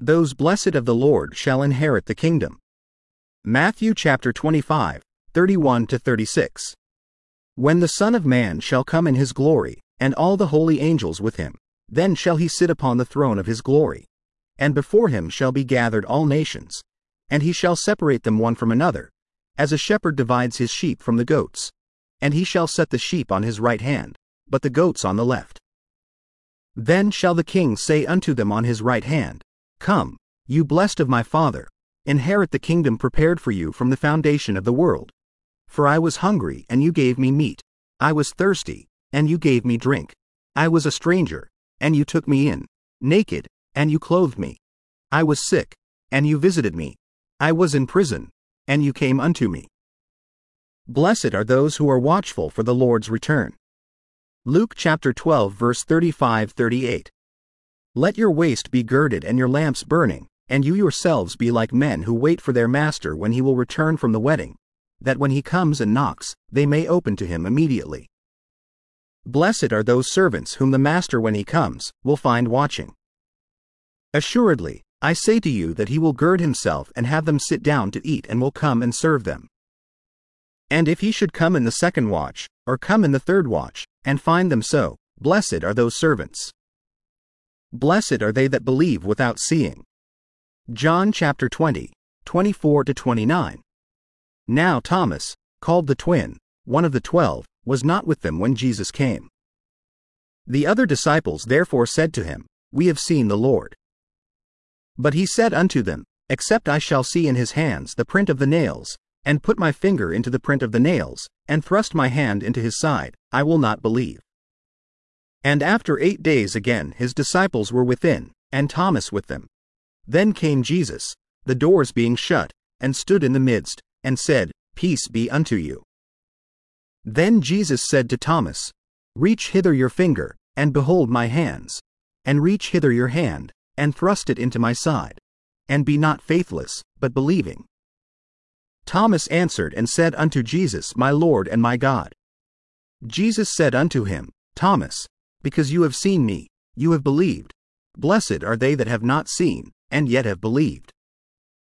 Those blessed of the Lord shall inherit the kingdom. Matthew chapter 25, 31-36. When the Son of Man shall come in his glory, and all the holy angels with him, then shall he sit upon the throne of his glory. And before him shall be gathered all nations, and he shall separate them one from another, as a shepherd divides his sheep from the goats. And he shall set the sheep on his right hand, but the goats on the left. Then shall the king say unto them on his right hand, Come, you blessed of my Father, inherit the kingdom prepared for you from the foundation of the world. For I was hungry, and you gave me meat. I was thirsty, and you gave me drink. I was a stranger, and you took me in. Naked, and you clothed me. I was sick, and you visited me. I was in prison, and you came unto me. Blessed are those who are watchful for the Lord's return. Luke chapter 12 verse 35-38. Let your waist be girded and your lamps burning, and you yourselves be like men who wait for their master when he will return from the wedding, that when he comes and knocks, they may open to him immediately. Blessed are those servants whom the master when he comes, will find watching. Assuredly, I say to you that he will gird himself and have them sit down to eat and will come and serve them. And if he should come in the second watch, or come in the third watch, and find them so, blessed are those servants. Blessed are they that believe without seeing. John chapter 20, 24-29. Now Thomas, called the twin, one of the 12, was not with them when Jesus came. The other disciples therefore said to him, We have seen the Lord. But he said unto them, Except I shall see in his hands the print of the nails, and put my finger into the print of the nails, and thrust my hand into his side, I will not believe. And after 8 days again his disciples were within, and Thomas with them. Then came Jesus, the doors being shut, and stood in the midst, and said, Peace be unto you. Then Jesus said to Thomas, Reach hither your finger, and behold my hands, and reach hither your hand, and thrust it into my side, and be not faithless, but believing. Thomas answered and said unto Jesus, My Lord and my God. Jesus said unto him, Thomas, because you have seen me, you have believed. Blessed are they that have not seen, and yet have believed.